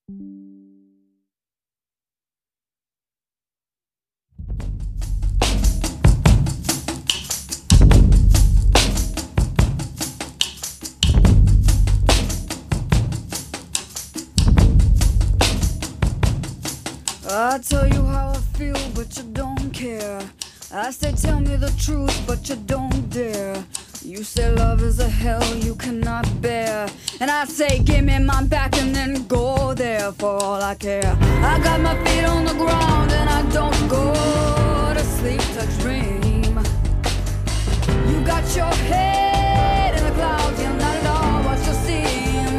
I tell you how I feel, but you don't care. I say tell me the truth, but you don't dare. You say love is a hell you cannot bear, and I say give me my back and then go there for all I care. I got my feet on the ground and I don't go to sleep to dream. You got your head in the clouds, you're not at all what you seem.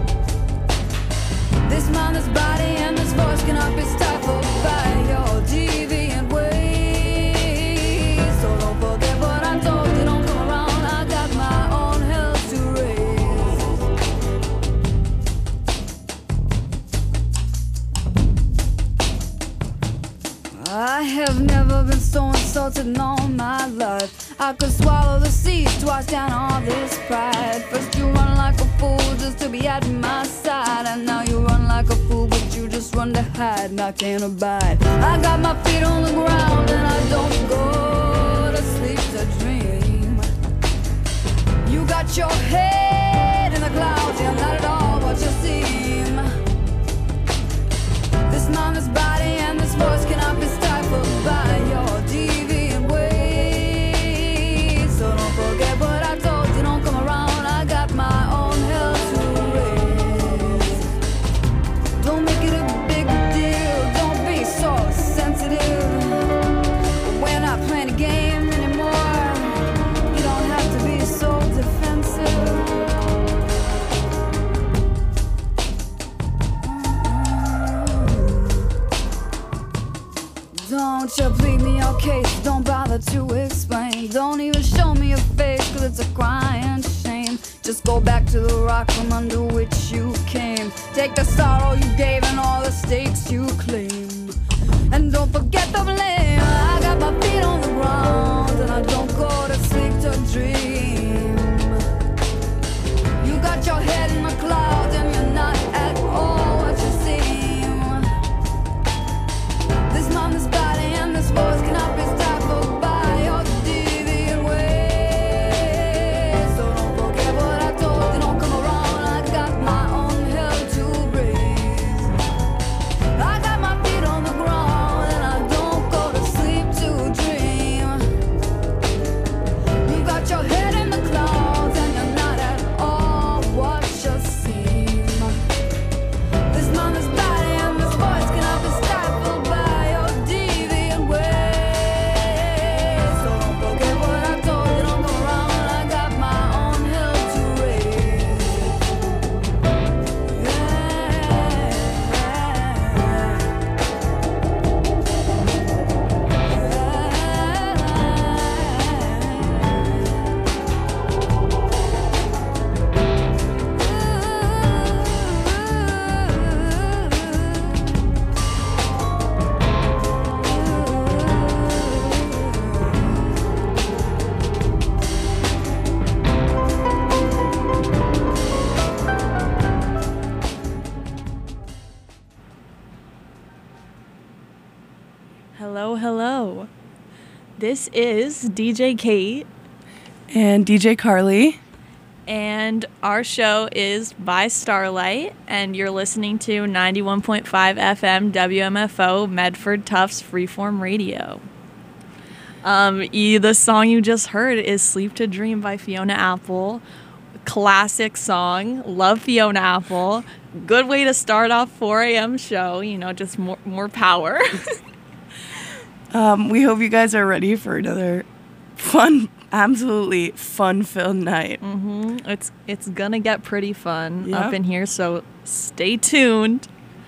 This mind, this body, and this voice cannot be stifled by your deviant ways. So don't forget what I told you, don't come around. I got my own hell to raise. I have never been so insulted in all my life. I could swallow the seas twice down all this pride. First you run like a fool just to be at my side, and now you run like a fool but you just run to hide, and I can't abide. I got my feet on the ground and I don't go to sleep to dream. You got your head in the clouds, you're not at all what you seem. This mind, this body, and this voice cannot be stifled by your deviant ways. So don't forget what I told you, don't come around. I got my own hell to raise. Don't make it a big deal, don't be so sensitive. We're not playing a game anymore. You don't have to be so defensive. Don't you plead me your case, don't bother to explain. Don't even show me your face, cause it's a crying shame. Just go back to the rock from under which you came. Take the sorrow you gave and all the stakes you claim. And don't forget the blame. I got my feet on the ground and I don't go to sleep to dream. You got your head in the clouds and you're not at all what you seem. This mind, this body, and this voice cannot be stifled by your deviant ways. So don't forget what I told you, don't come around. I got my own hell to raise. I got my feet on the ground and I don't go to sleep to dream. You got your head in the clouds and you're not at all what you seem. This mind, this body, and this voice cannot be stifled by your deviant ways. So don't forget what I told you, don't go around. I got my own hell to raise. Hello, hello. This is DJ Kate, And DJ Carly. and our show is By Starlight, and you're listening to 91.5 FM WMFO Medford Tufts Freeform Radio. The song you just heard is Sleep to Dream by Fiona Apple. Classic song. Love Fiona Apple. Good way to start off 4 a.m. show, just more power. We hope you guys are ready for another absolutely fun-filled night. It's gonna get pretty fun Yep. up in here, so stay tuned.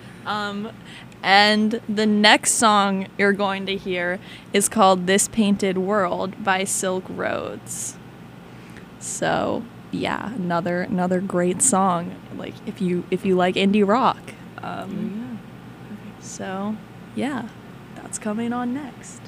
And the next song you're going to hear is called This Painted World by Silk Roads. So yeah, another great song. Like if you like indie rock. So yeah, that's coming on next.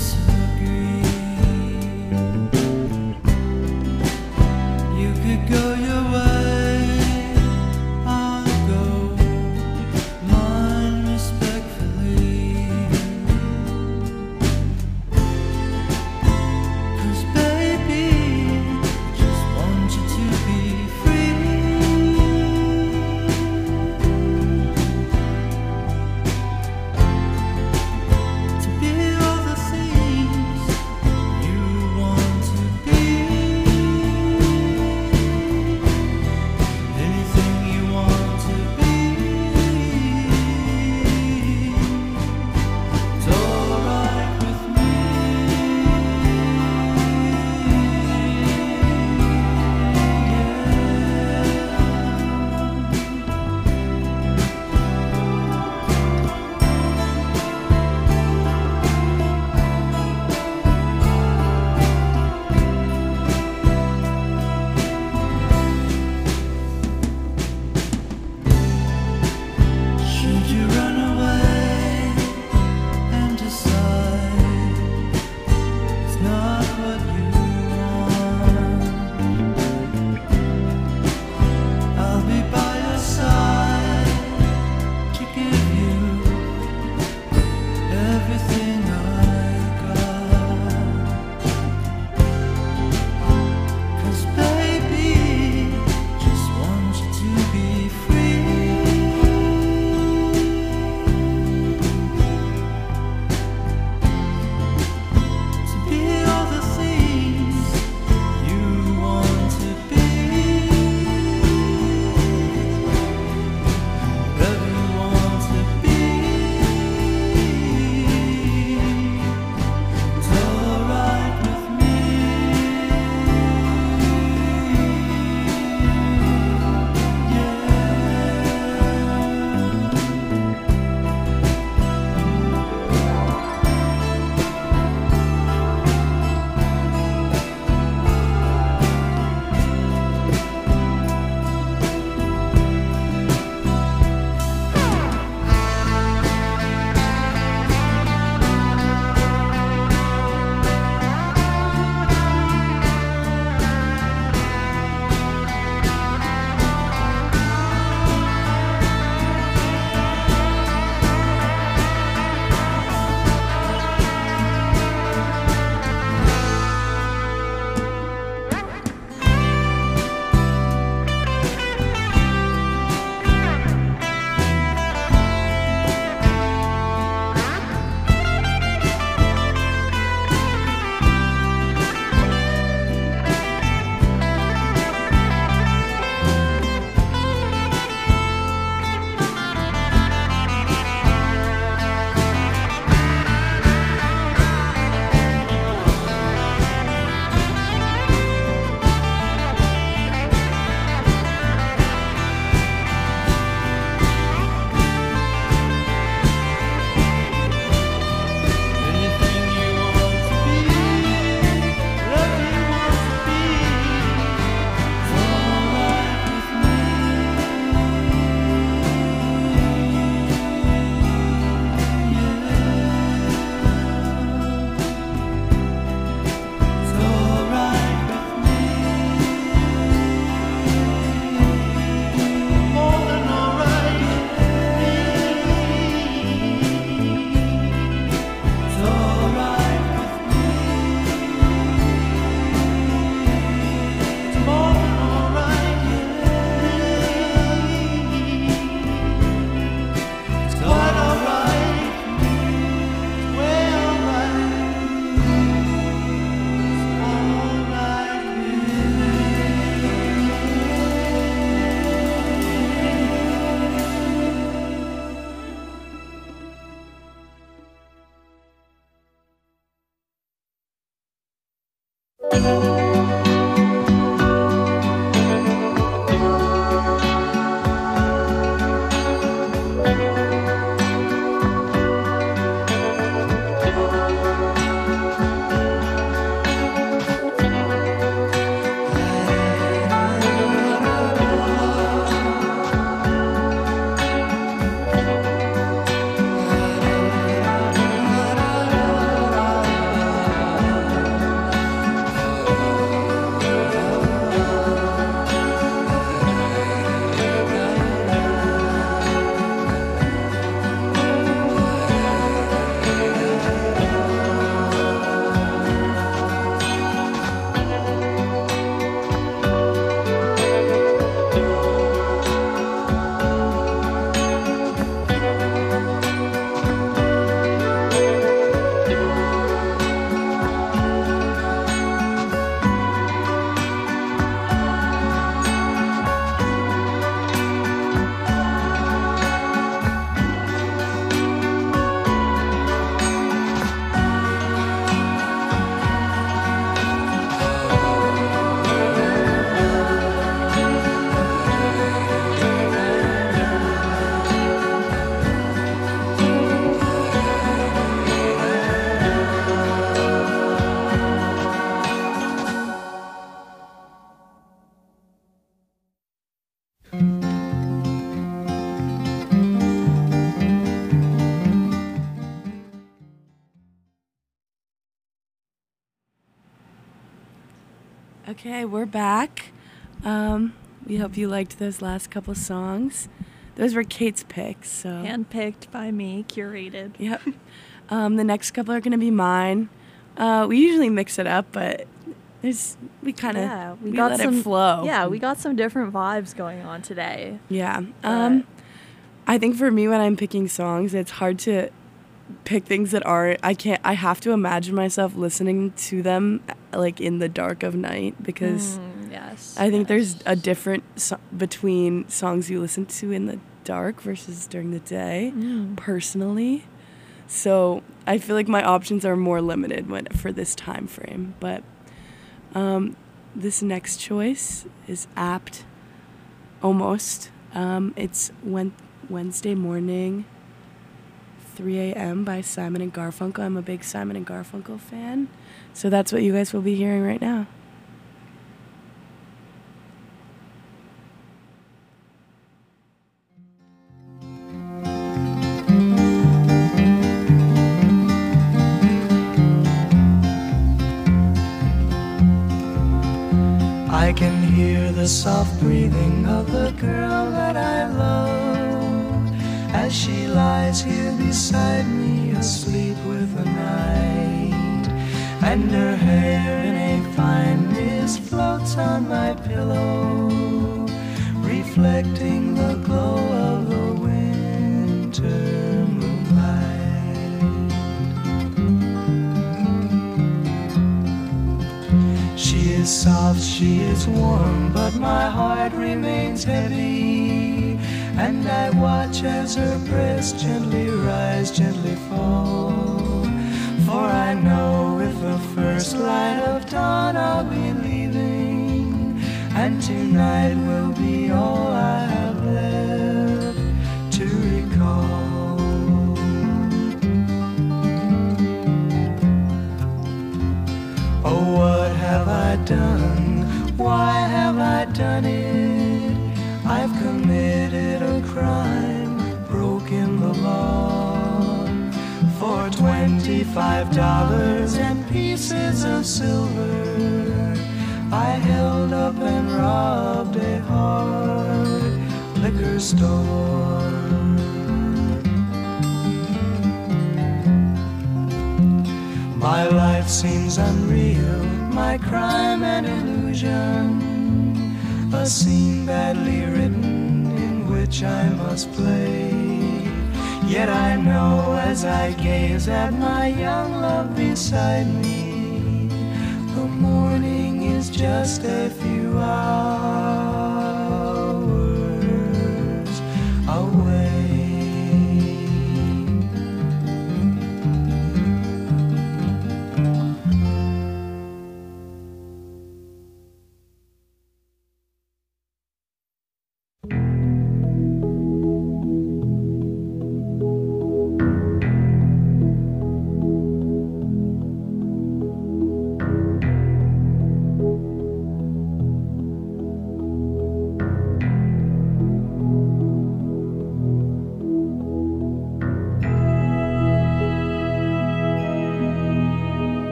disagree. You could go your way, I'll go mine respectfully. 'Cause baby, I just want you to be free. To be all the things Okay, we're back. We hope you liked those last couple songs. Those were Kate's picks, so Handpicked by me, curated. yep. The next couple are gonna be mine. We usually mix it up, but we kind of we let it flow. Yeah, we got some different vibes going on today. Yeah. But- I think for me when I'm picking songs, it's hard to pick things that aren't. I have to imagine myself listening to them like in the dark of night because Yes. I think there's a difference between songs you listen to in the dark versus during the day, personally. So I feel like my options are more limited for this time frame. But this next choice is apt, almost. It's Wednesday Morning, 3 a.m. by Simon and Garfunkel. I'm a big Simon and Garfunkel fan. So that's what you guys will be hearing right now. I can hear the soft breathing of the girl that I love as she lies here beside me, asleep with the night, and her hair in a fine mist floats on my pillow, reflecting the glow of the winter moonlight. She is soft, she is warm, but my heart remains heavy, and I watch as her breast gently rise, gently fall. For I know with the first light of dawn I'll be leaving, and tonight will be all I have left to recall. Oh, what have I done? Why have I done it? I've committed a crime, broken the law. For $25 and pieces of silver, I held up and robbed a hard liquor store. My life seems unreal, my crime an illusion, a scene badly written in which I must play. Yet I know as I gaze at my young love beside me, the morning is just a few hours away.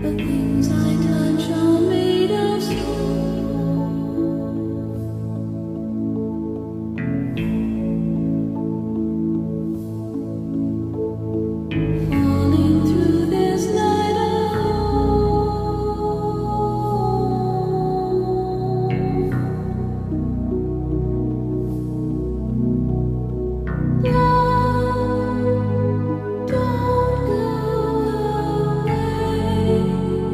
The things I touch are made of stone. Falling through this night alone. Love, don't go away.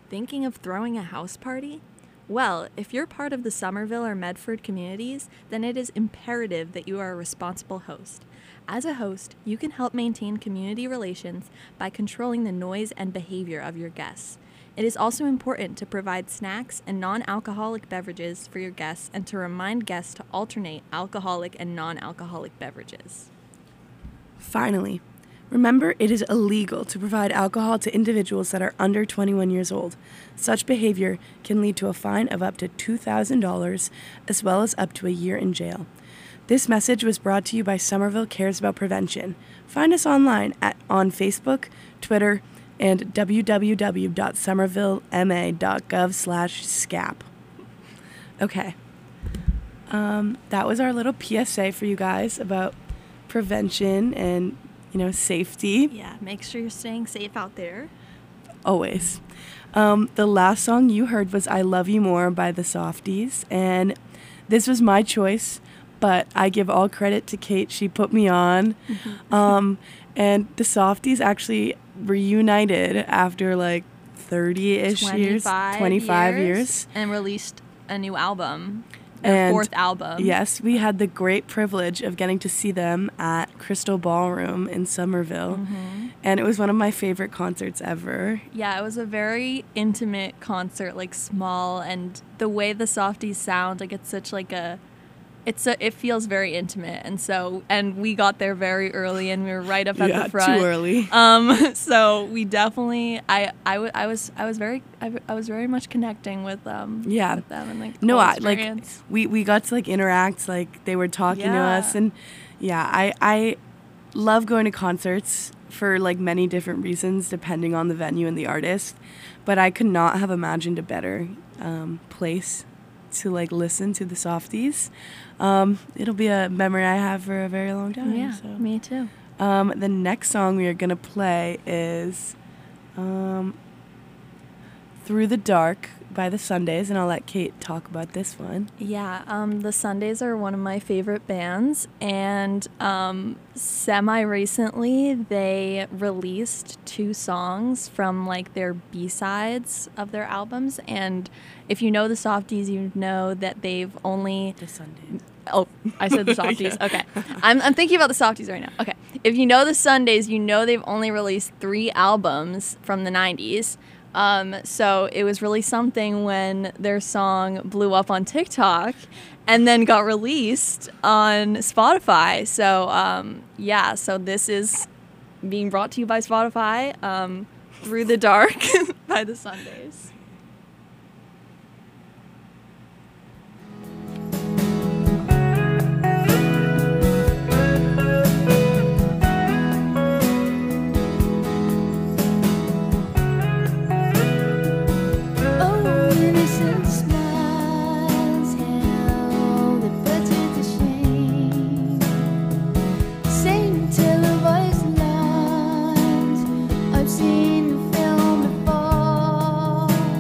Thinking of throwing a house party? Well, if you're part of the Somerville or Medford communities, then it is imperative that you are a responsible host. As a host, you can help maintain community relations by controlling the noise and behavior of your guests. It is also important to provide snacks and non-alcoholic beverages for your guests and to remind guests to alternate alcoholic and non-alcoholic beverages. Finally, remember it is illegal to provide alcohol to individuals that are under 21 years old. Such behavior can lead to a fine of up to $2,000 as well as up to a year in jail. This message was brought to you by Somerville Cares About Prevention. Find us online on Facebook, Twitter, and www.somervillema.gov/scap. Okay. That was our little PSA for you guys about prevention and, safety. Yeah, make sure you're staying safe out there. Always. The last song you heard was I Love You More by the Softies, and this was my choice, but I give all credit to Kate. She put me on. And the Softies actually reunited after 30-ish years. 25 years. And released a new album. And Their fourth album. Yes, we had the great privilege of getting to see them at Crystal Ballroom in Somerville. And it was one of my favorite concerts ever. Yeah, it was a very intimate concert, small, and the way the Softies sound, it's such it feels very intimate, and we got there very early, and we were right up at the front. Too early. So we definitely, I was very much connecting with them. Yeah. With them and No, experience. we got to interact, they were talking to us, and I love going to concerts for many different reasons depending on the venue and the artist, but I could not have imagined a better place to listen to the Softies. It'll be a memory I have for a very long time. Yeah, so. me too. The next song we are gonna play is Through the Dark by the Sundays, and I'll let Kate talk about this one. Yeah, the Sundays are one of my favorite bands, and semi-recently they released 2 songs from their B-sides of their albums, and if you know the Softies, you know that they've only... The Sundays. Oh, I said the Softies. Yeah. Okay. I'm thinking about the Softies right now. Okay. If you know the Sundays, you know they've only released 3 albums from the 90s. So it was really something when their song blew up on TikTok and then got released on Spotify. So, so this is being brought to you by Spotify, Through the Dark by the Sundays. I've seen the film before.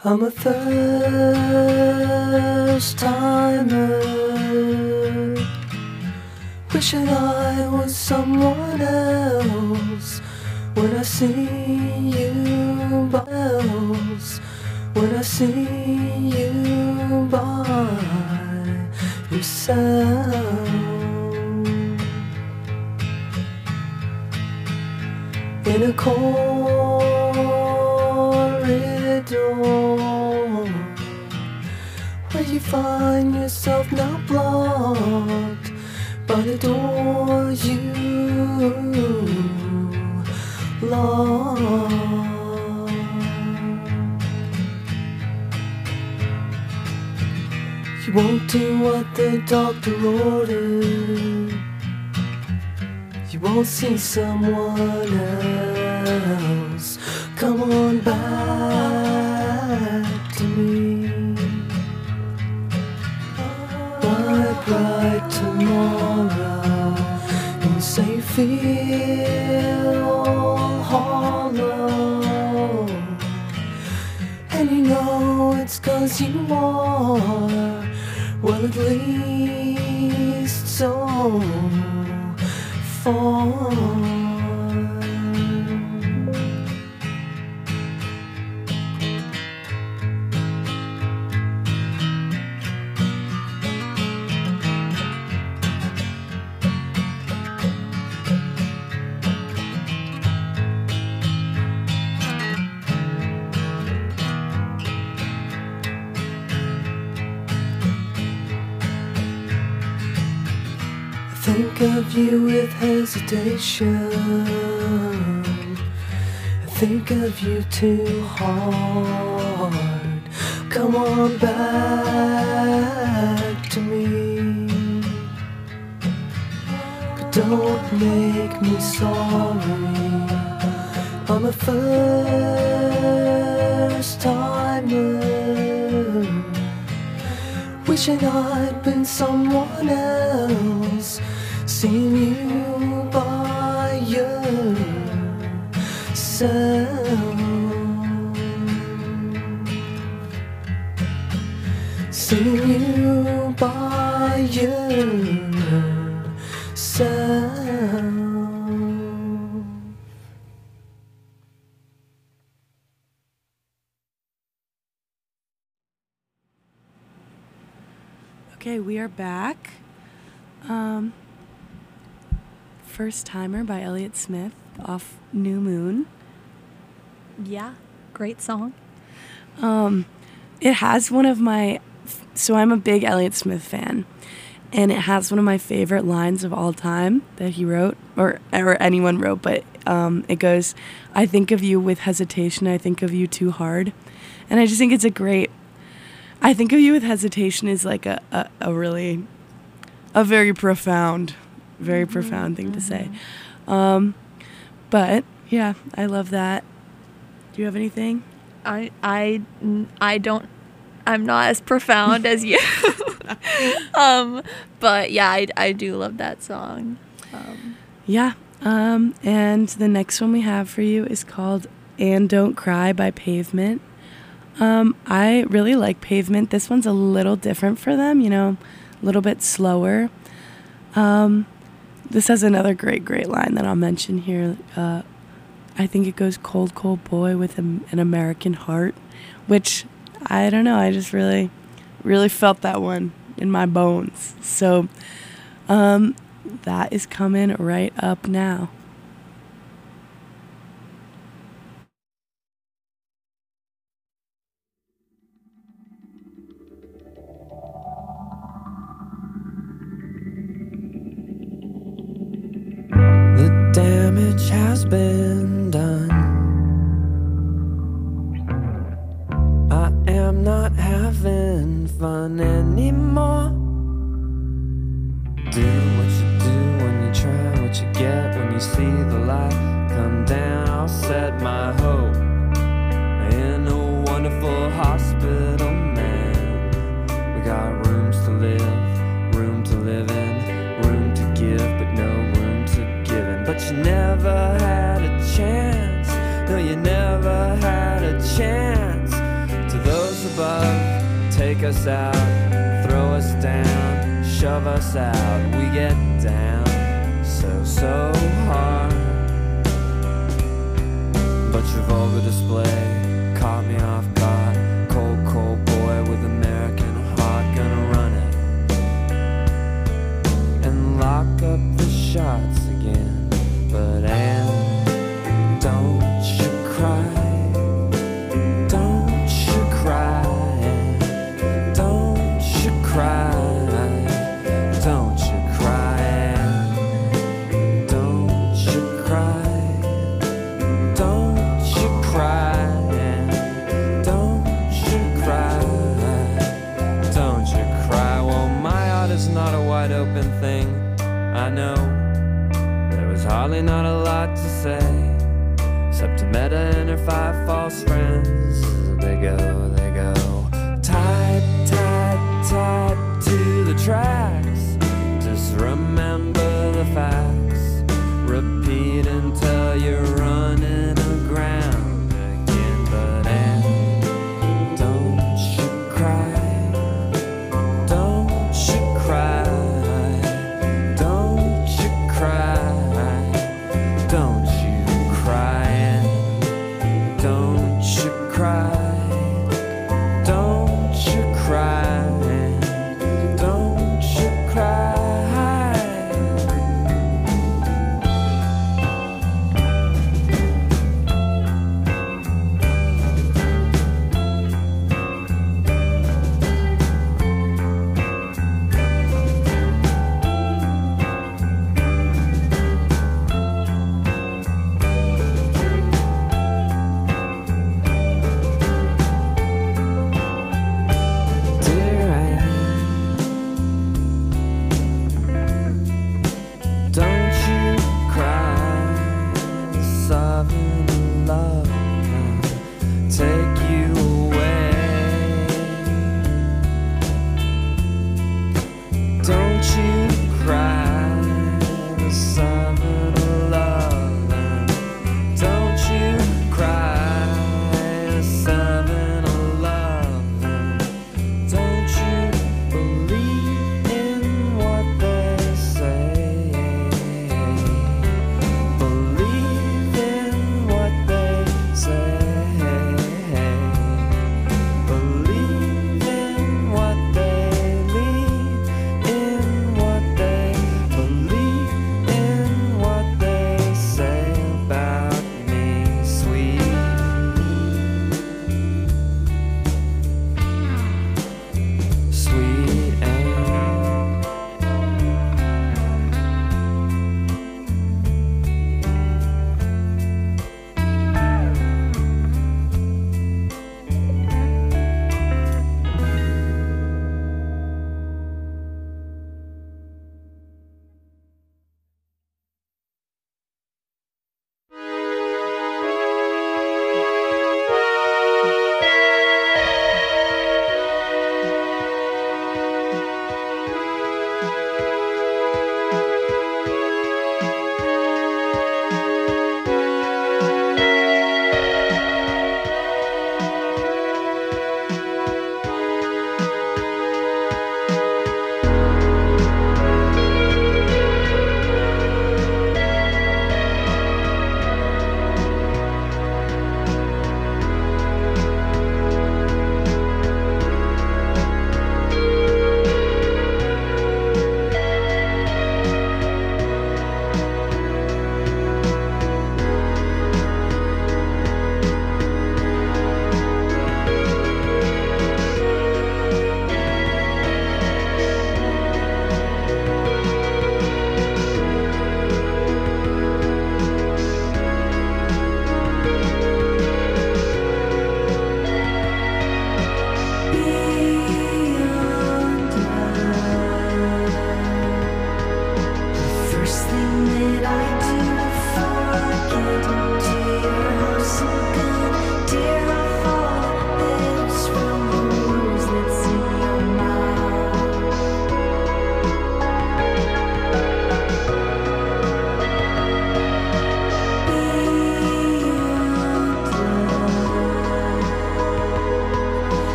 I'm a first timer, wishing I was someone else. When I see you by else, when I see you by yourself, in a corridor where you find yourself now blocked by the door you locked. You won't do what the doctor ordered. You won't see someone else. Come on back to me. Bright tomorrow, and you say you feel hollow, and you know it's 'cause you are, well, at least so far. Think of you with hesitation. I think of you too hard. Come on back to me, but don't make me sorry. I'm a first timer, wishing I'd been someone else. Seeing you by yourself, seeing you by yourself. Okay, we are back. First Timer by Elliott Smith off New Moon. Yeah, great song. It has one of my, so I'm a big Elliott Smith fan, and it has one of my favorite lines of all time that he wrote, or anyone wrote, but it goes, I think of you with hesitation, I think of you too hard. And I just think it's a great, I think of you with hesitation is like a really, a very profound thing to say. But yeah, I love that. Do you have anything? I don't, I'm not as profound as you. But yeah, I do love that song. Yeah. And the next one we have for you is called And Don't Cry by Pavement. I really like Pavement. This one's a little different for them, a little bit slower. This has another great line that I'll mention here. I think it goes, cold, cold boy with an American heart, which, I don't know, I just really, really felt that one in my bones. So, that is coming right up now. The damage has been done. I am not having fun anymore. Do what you do when you try what you get. When you see the light come down, I'll set my hope in a wonderful hospital, man. We got rooms to live, room to live in, room to give, but no room to give in. But you never had a chance. No, you never had a chance. To those take us out, throw us down, shove us out. We get down so hard. But your vulgar display caught me off guard. Cold boy with American heart, gonna run it and lock up the shots again. But Anne, don't you cry, don't you cry, don't you cry, don't you cry, Anne, don't you cry, don't you cry, Anne, don't you cry, don't you cry. Well, my heart is not a wide open thing, I know. There was hardly not a lot to say, except to Meta and her 5 false friends. They go, tied to the tracks. Just remember the facts, repeat until you're running aground again. But Anne, don't you cry, don't you cry, don't you cry, don't you cry, Anne, don't you cry, don't you cry, Anne, don't you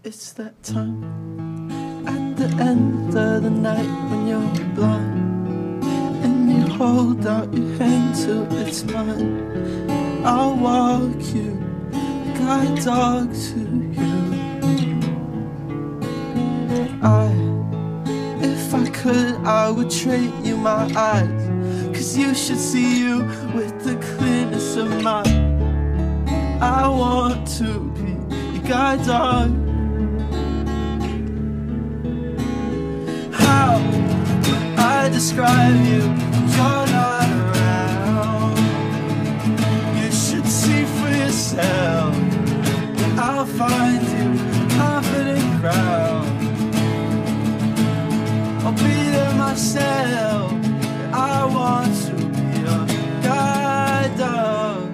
It's that time at the end of the night when you're blind and you hold out your hand till it's mine. I'll walk you, guide dog to you. If I could, I would trade you my eyes, 'cause you should see you with the clearness of mine. I want to be your guide dog. How I describe you, you're not around. You should see for yourself. I'll find you confident ground. I'll be there myself. I want to be your guide dog.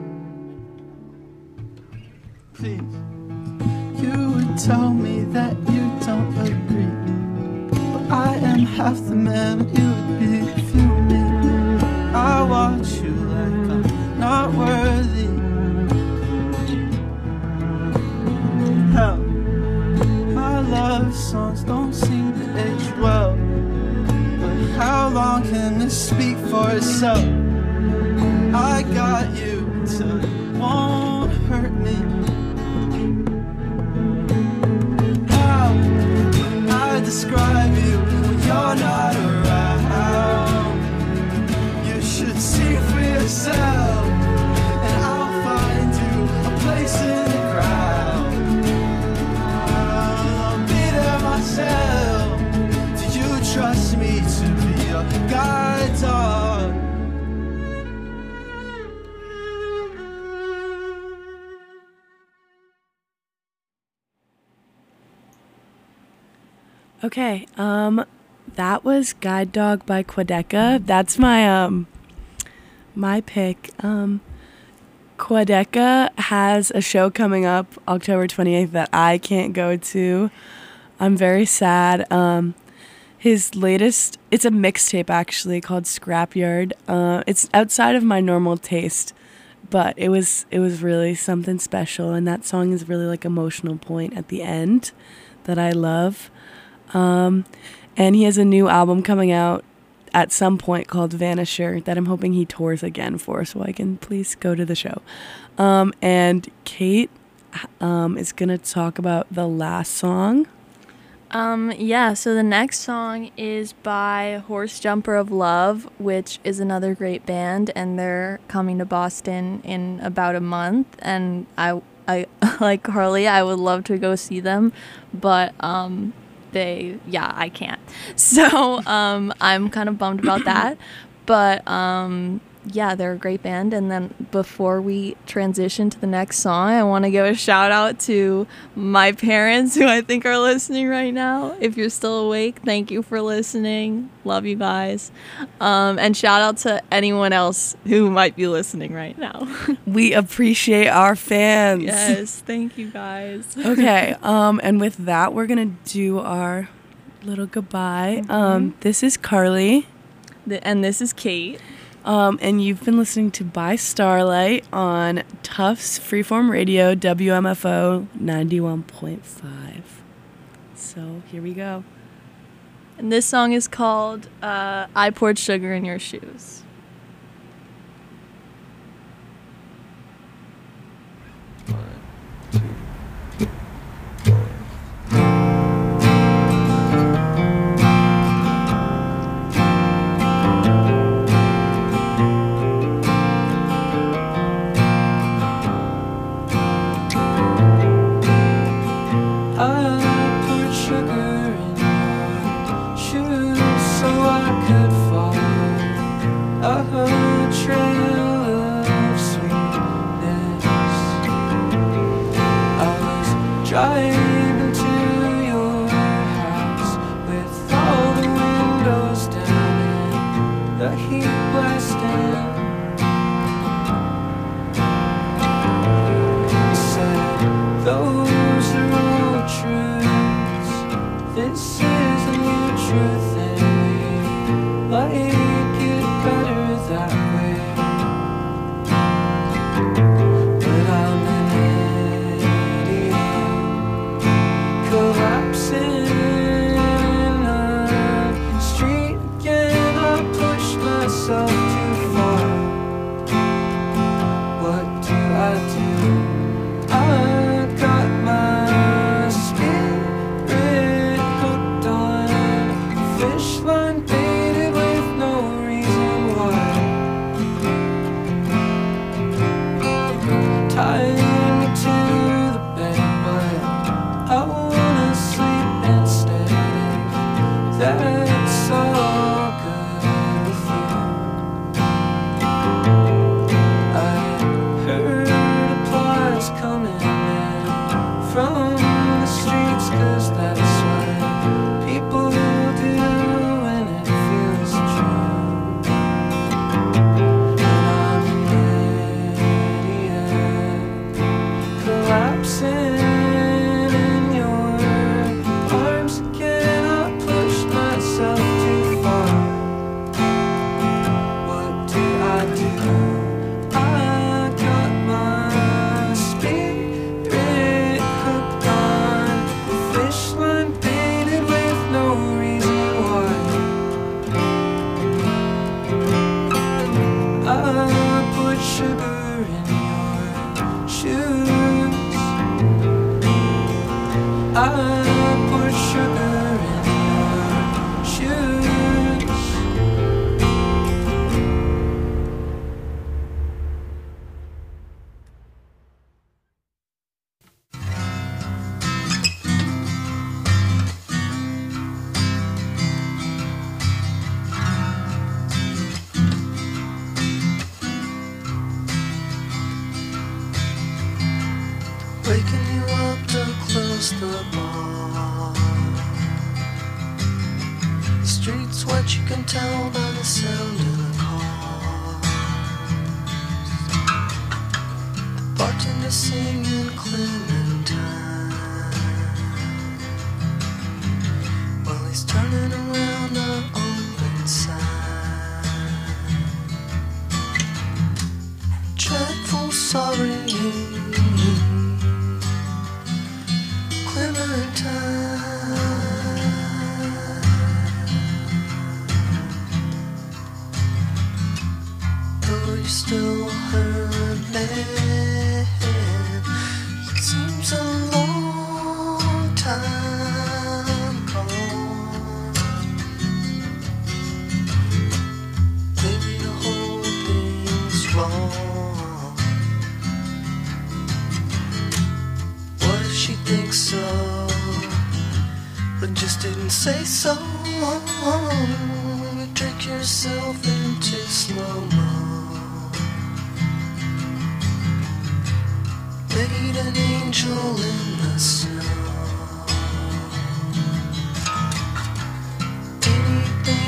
Please, you would tell me that you don't agree, but I am half the man you would be if you were me. I watch you like I'm not worthy. Hell, my love songs don't seem to age well, but how long can this speak for itself? I got you till it won't hurt me. How I describe you when you're not around. You should see for yourself, and I'll find you a place in the crowd. I'll be there myself. Do you trust me to be your guide dog? Okay, that was Guide Dog by Quadeca. That's my my pick. Quadeca has a show coming up October 28th that I can't go to. I'm very sad. His latest, it's a mixtape actually called Scrapyard. It's outside of my normal taste, but it was really something special, and that song is really like emotional point at the end that I love. And he has a new album coming out at some point called Vanisher that I'm hoping he tours again for, so I can please go to the show. And Kate is gonna talk about the last song. Yeah, so the next song is by Horse Jumper of Love, which is another great band, and they're coming to Boston in about a month, and I like Carly, I would love to go see them, but I can't. So I'm kind of bummed about that. But yeah, they're a great band. And then before we transition to the next song, I want to give a shout out to my parents who I think are listening right now. If you're still awake, thank you for listening. Love you guys. And shout out to anyone else who might be listening right now. We appreciate our fans. Yes, thank you guys. Okay, and with that, we're gonna do our little goodbye. This is Carly. And this is Kate. And you've been listening to By Starlight on Tufts Freeform Radio, WMFO 91.5. So here we go. And this song is called I Poured Sugar in Your Shoes. I sugar in your shoes. I put sugar in your shoes. Waking you up to close the bar. The street's wet, you can tell by the sound of the cars. The bartender singing Clementine while he's turning around the open sign. Dreadful sorry, though you still her man, it seems a long time gone. Maybe the whole thing's wrong. What if she thinks so, but just didn't say so? You drink yourself into slow motion.